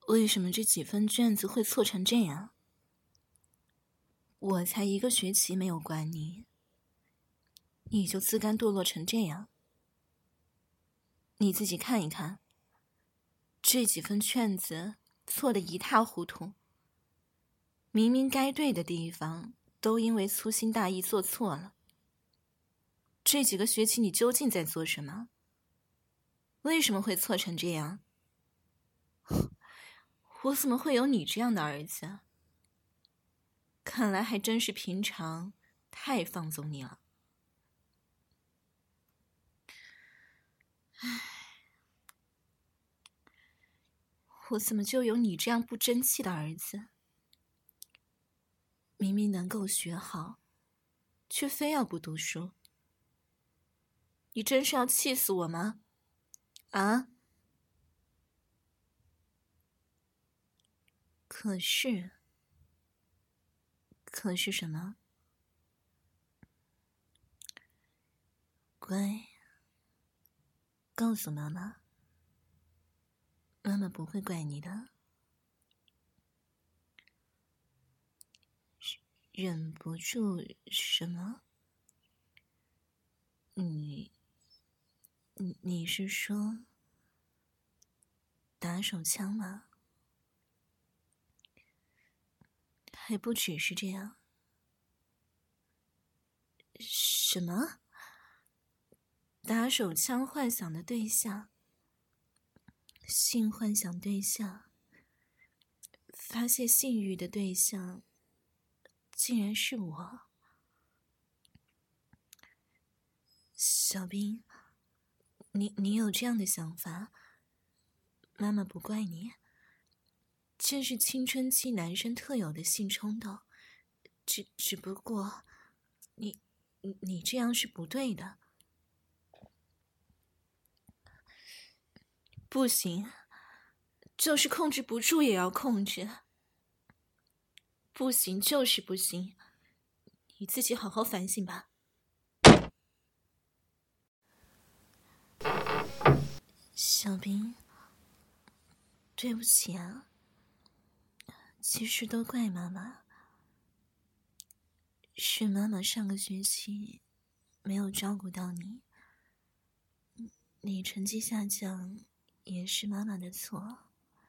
为什么这几份卷子会错成这样？我才1个学期没有管你，你就自甘堕落成这样？你自己看一看，这几份卷子错得一塌糊涂，明明该对的地方都因为粗心大意做错了。这几个学期你究竟在做什么？为什么会错成这样？我怎么会有你这样的儿子？看来还真是平常太放纵你了。唉，我怎么就有你这样不争气的儿子？明明能够学好，却非要不读书。你真是要气死我吗？啊？可是什么？乖，告诉妈妈，妈妈不会怪你的。忍不住什么？你是说打手枪吗？还不只是这样。什么？打手枪幻想的对象，性幻想对象，发泄性欲的对象，竟然是我。小兵，你有这样的想法，妈妈不怪你。这是青春期男生特有的性冲动，只不过你这样是不对的。不行，就是控制不住也要控制。不行就是不行，你自己好好反省吧。小兵，对不起啊，其实都怪妈妈，是妈妈上个学期没有照顾到你，你成绩下降也是妈妈的错。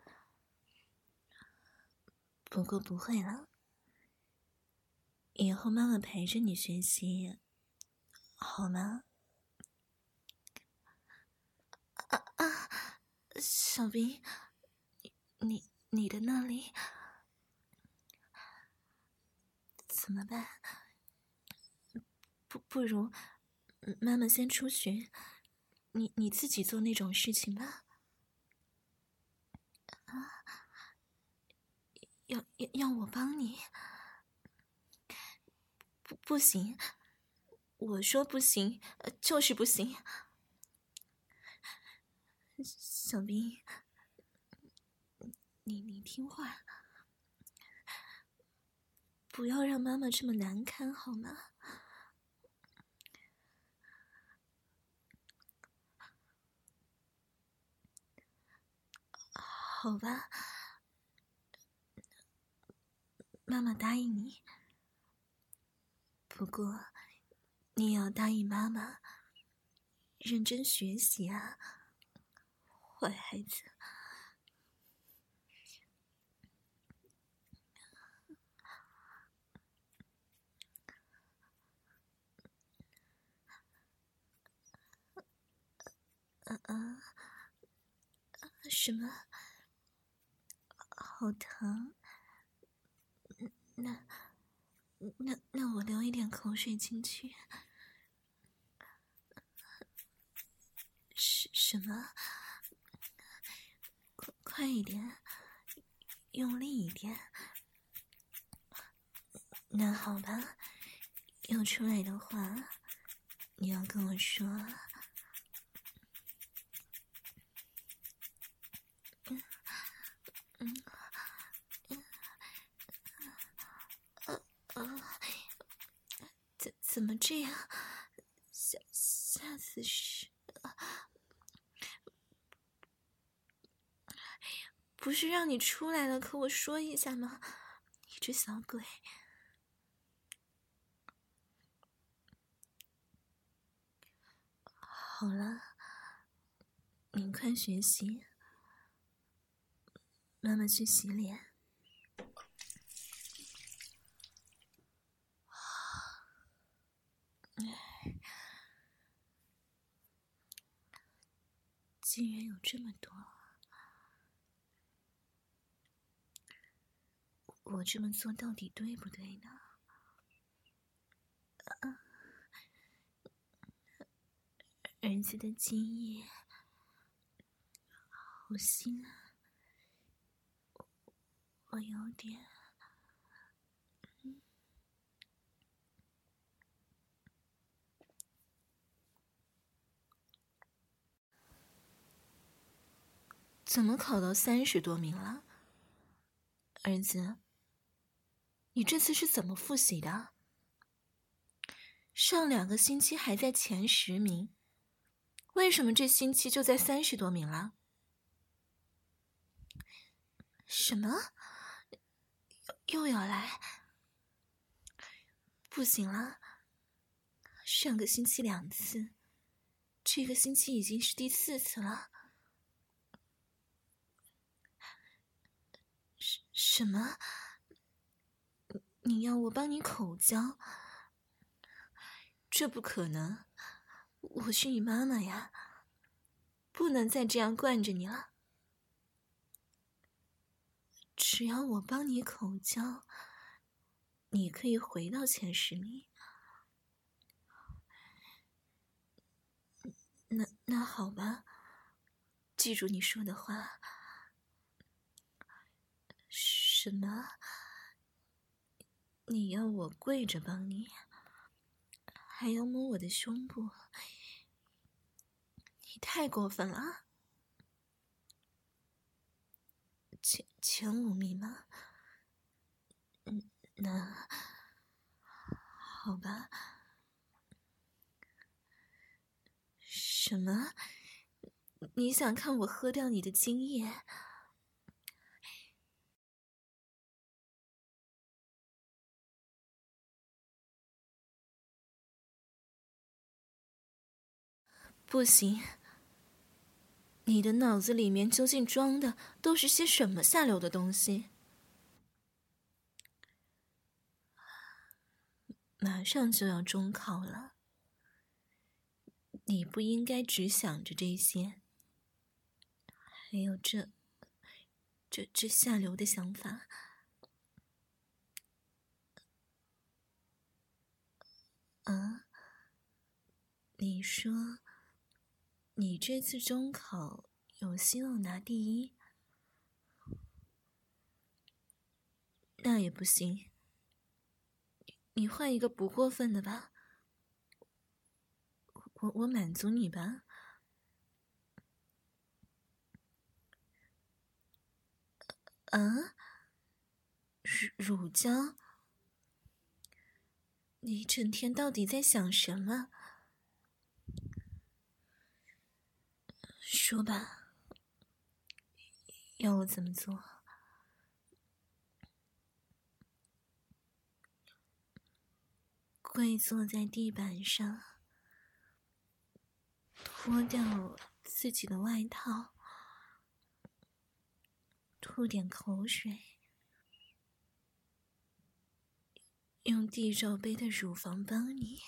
不过不会了，以后妈妈陪着你学习，好吗？小兵，你的那里怎么办？不如妈妈先出去，你自己做那种事情吧。要我帮你？不行，我说不行，就是不行。小兵，你听话，不要让妈妈这么难堪好吗？好吧，妈妈答应你。不过，你也要答应妈妈，认真学习啊，坏孩子。什么？好疼？那我流一点口水进去。什么？快一点，用力一点。那好吧，要出来的话，你要跟我说。怎么这样？下次是不是让你出来了，可我说一下吗？你这小鬼。好了，你快学习，妈妈去洗脸。竟然有这么多，我这么做到底对不对呢？儿子的精液好腥啊，我有点……怎么考到30多名了？儿子，你这次是怎么复习的？上2个星期还在前10名，为什么这星期就在30多名了？什么？又要来？不行了，上个星期2次，这个星期已经是第4次了。什么？你要我帮你口交？这不可能，我是你妈妈呀，不能再这样惯着你了。只要我帮你口交，你可以回到前10名。那好吧，记住你说的话。什么？你要我跪着帮你，还要摸我的胸部？你太过分了。前5名吗？那好吧。什么？你想看我喝掉你的精液？不行，你的脑子里面究竟装的都是些什么下流的东西？马上就要中考了，你不应该只想着这些，还有这下流的想法。啊？你说你这次中考有希望拿第1？那也不行，你换一个不过分的吧，我满足你吧。啊？乳胶？你一整天到底在想什么？说吧，要我怎么做？跪坐在地板上，脱掉自己的外套，吐点口水，用地罩杯的乳房帮你。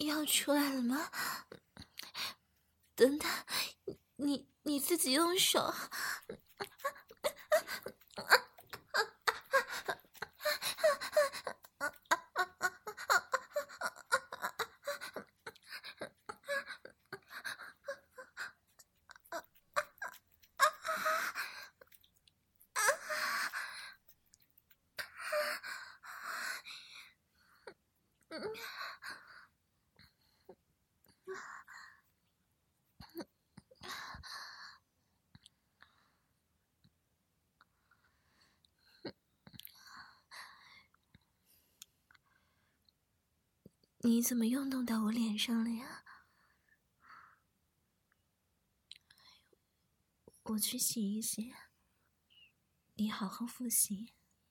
要出来了吗？等等，你自己用手。你怎么又弄到我脸上了呀？我去洗一洗，你好好复习。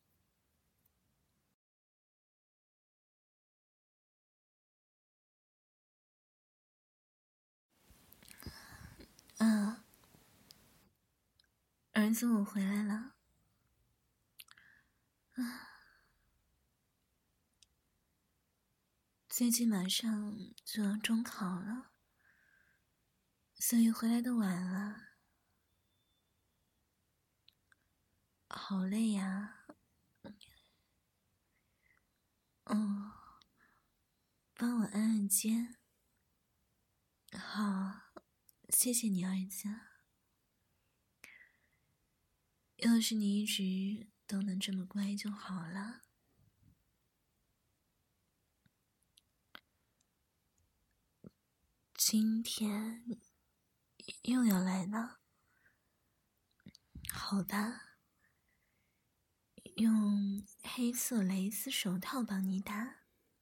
儿子，我回来了。最近马上就要中考了，所以回来的晚了，好累呀。帮我按按肩。好，谢谢你，儿子。要是你一直都能这么乖就好了。今天又要来了？好吧，用黑色蕾丝手套帮你打。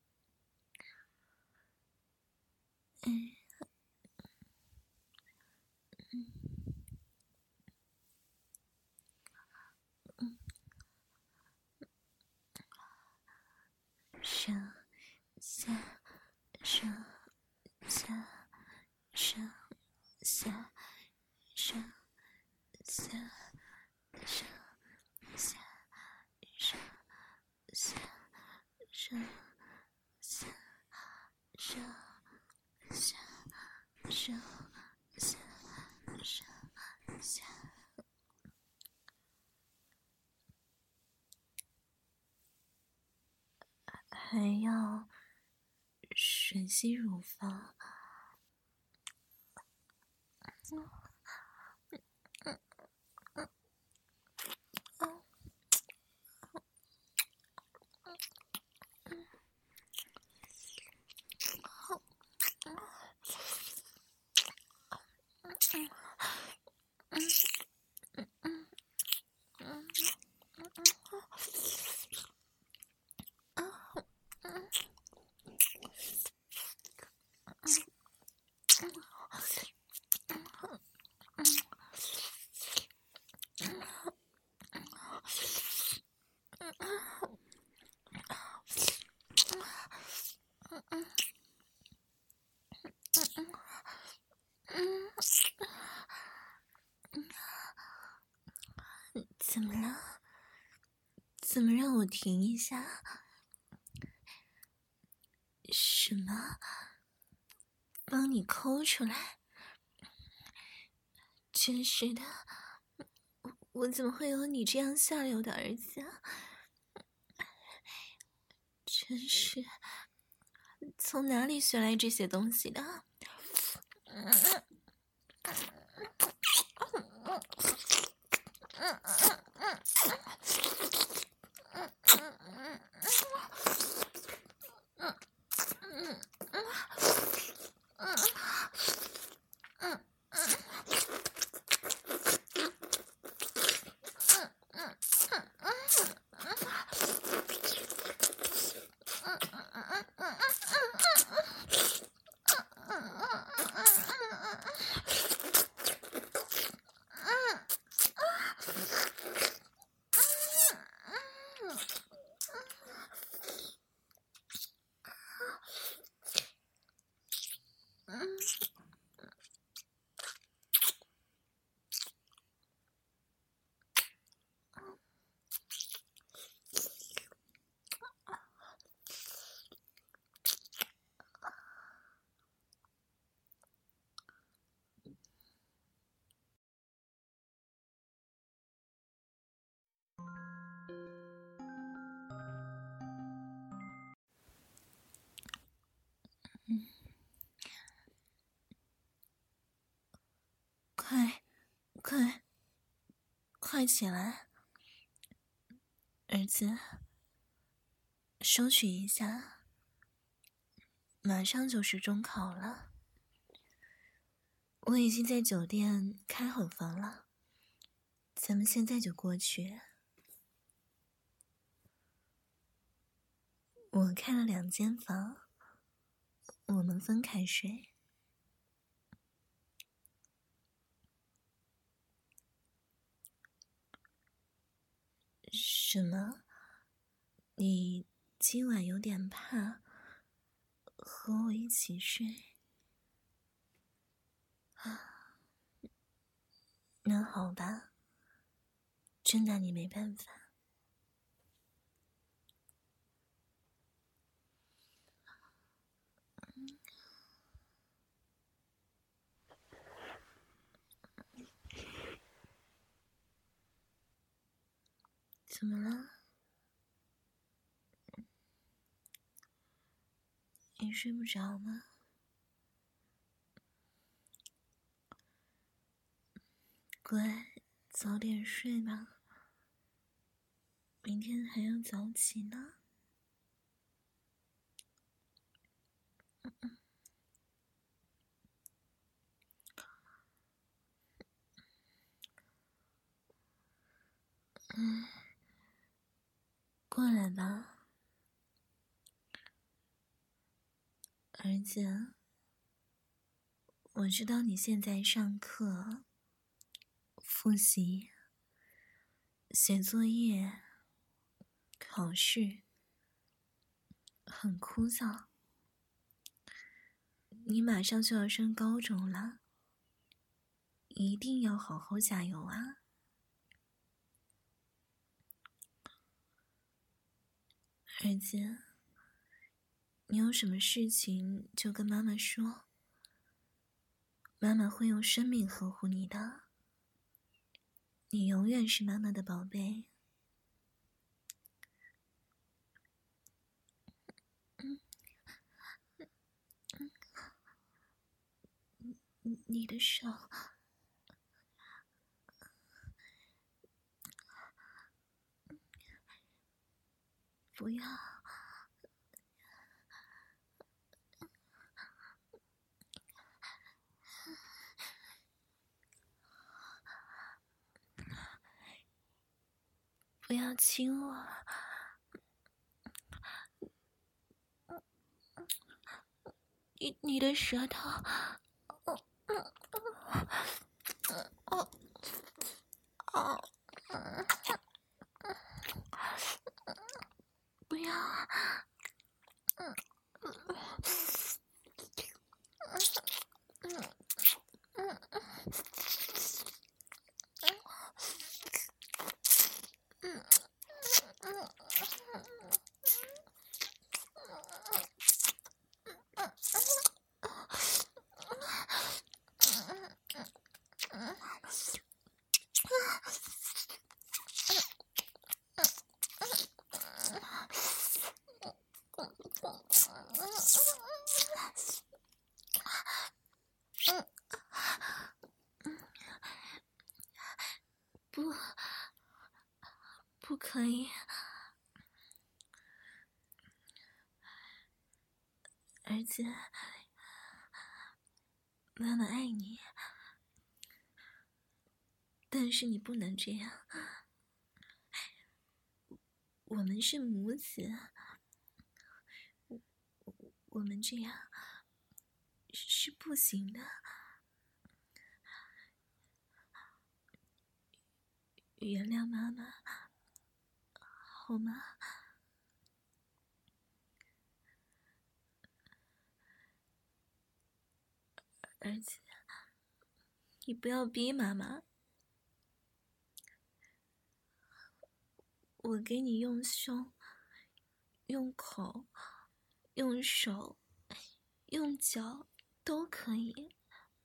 上下上下上下上下上下上下上下上下上下上下，还要吮吸乳房。怎么了？怎么让我停一下？什么？帮你抠出来？真是的，我怎么会有你这样下流的儿子啊？真是，从哪里学来这些东西的？ 快起来，儿子，收取一下，马上就是中考了。我已经在酒店开好房了，咱们现在就过去。我开了2间房，我们分开睡。什么？你今晚有点怕，和我一起睡？那好吧，真拿你没办法。怎么了？你睡不着吗？乖，早点睡吧，明天还要早起呢。过来吧，儿子。我知道你现在上课、复习、写作业、考试很枯燥，你马上就要升高中了，一定要好好加油啊！儿子，你有什么事情就跟妈妈说，妈妈会用生命呵护你的，你永远是妈妈的宝贝。你的手，不要，不要亲我，你的舌头，不要，不可以，儿子，妈妈爱你，但是你不能这样，我们是母子，我们这样是不行的，原谅妈妈，好吗？儿子，你不要逼妈妈，我给你用胸、用口、用手、用脚都可以，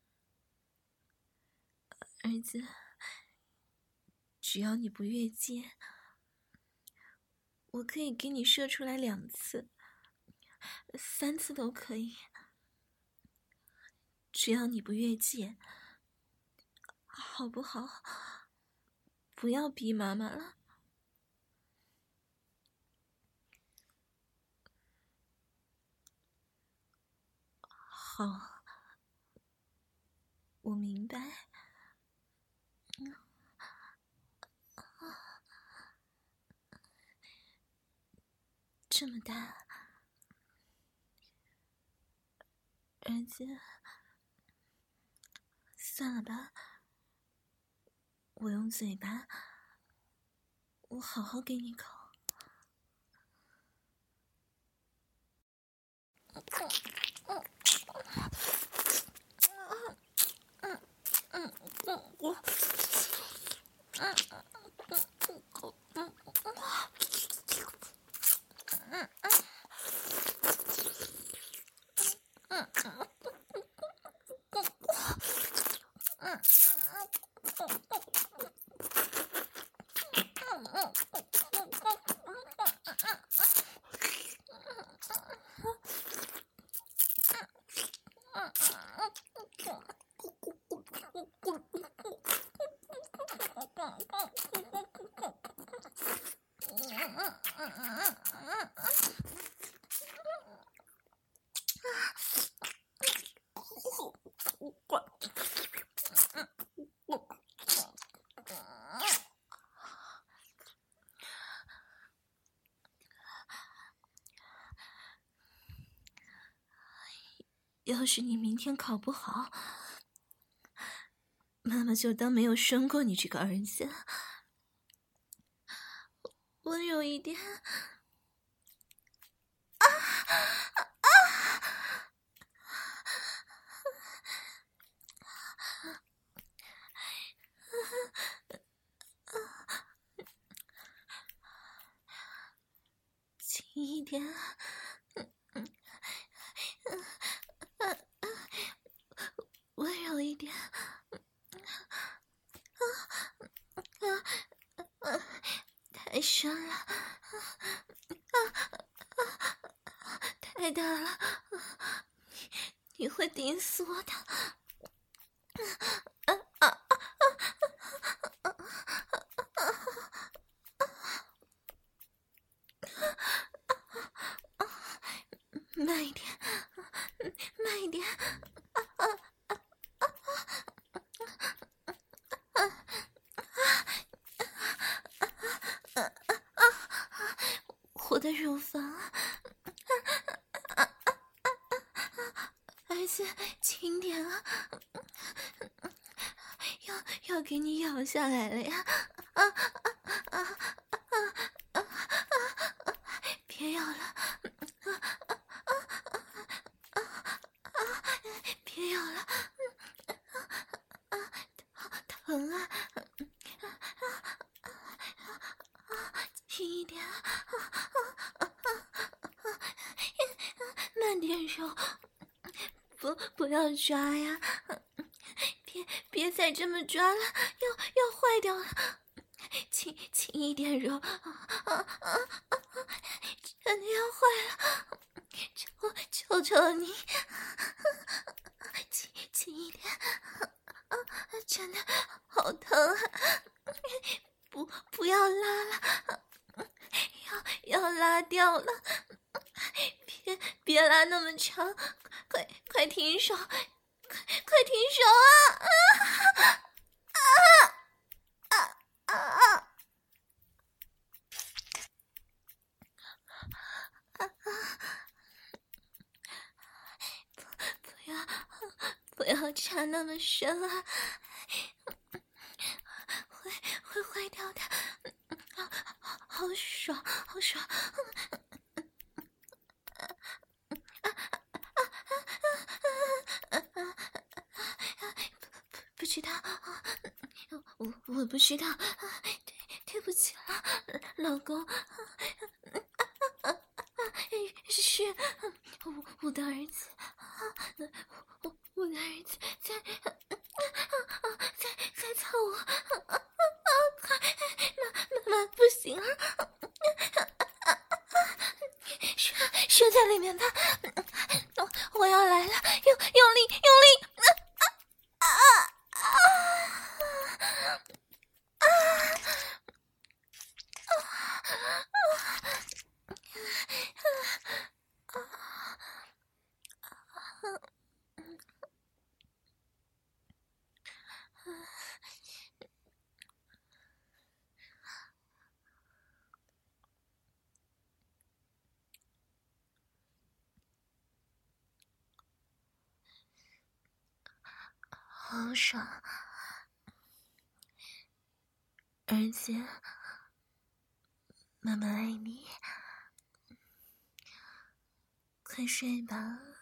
儿子，只要你不越界，我可以给你射出来2次、3次都可以，只要你不越界， 好不好？不要逼妈妈了。好，我明白。这么大，儿子，算了吧，我用嘴巴，我好好给你口。要是你明天考不好，妈妈就当没有生过你这个儿子。温柔一点。轻一点。温柔一点。太深了。太大了，你会顶死我的。慢一点，慢一点。我的乳房，儿子，轻点啊！要给你咬下来了呀！别咬了！别咬了！疼啊！轻一点，慢点揉，不要抓呀！别再这么抓了，要坏掉了！轻一点揉，真的要坏了！求求你，轻一点！真的好疼啊！不要拉了，要拉掉了！别拉那么长，快停手！快停手啊！不要插那么深啊！会坏掉的。好爽，好爽！不知道，我不知道，对不起了，老公。是我的儿子，我的儿子在操我，快，妈不行了，射在里面吧，我要来了，用力！ 好爽，而且妈妈爱你，快睡吧。